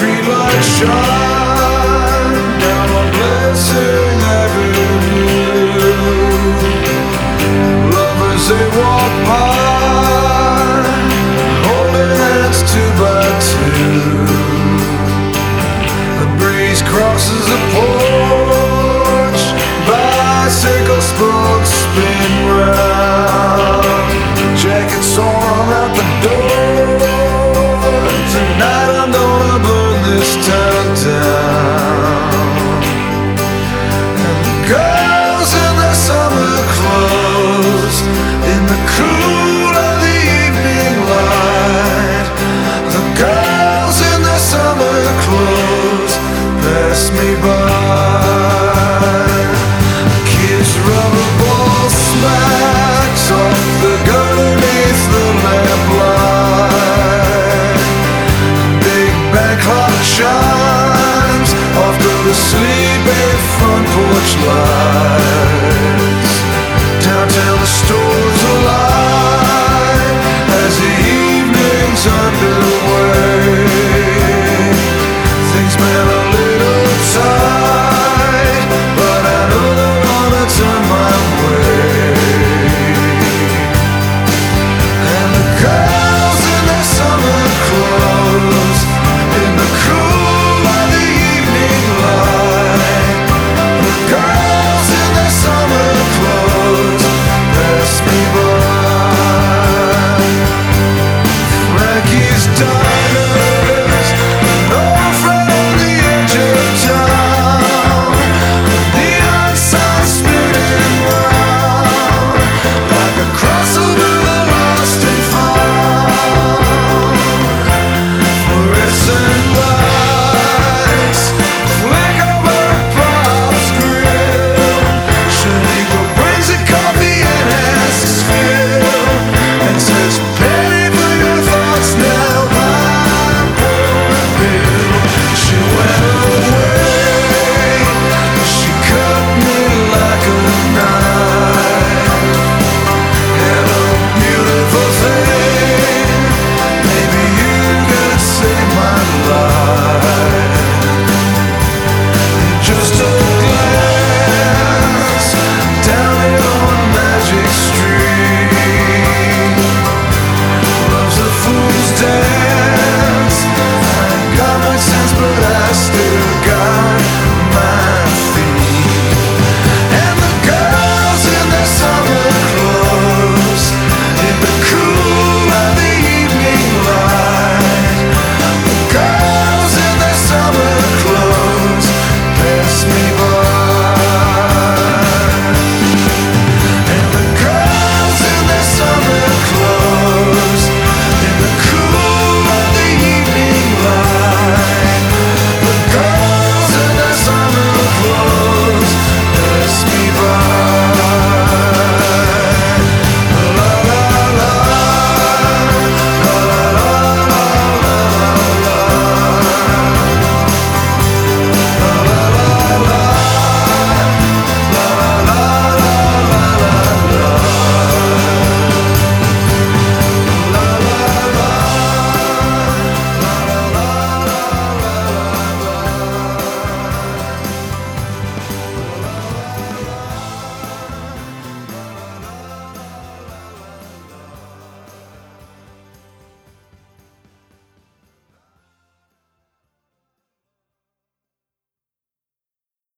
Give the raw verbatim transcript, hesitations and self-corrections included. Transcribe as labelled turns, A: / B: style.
A: streetlights shine down on Blessing Avenue. Lovers they walk by, holding hands two by two. A breeze crosses the porch, bicycle spokes spin round. Jackets on out the door. Tonight I'm gonna burn this town down. And the girls in their summer clothes, in the cool of the evening light. The girls in their summer clothes pass me by. Kiss rubber ball smacks off the gun beneath the lamplight. Big band clock chimes after the sleepy front porch lights. Downtown the store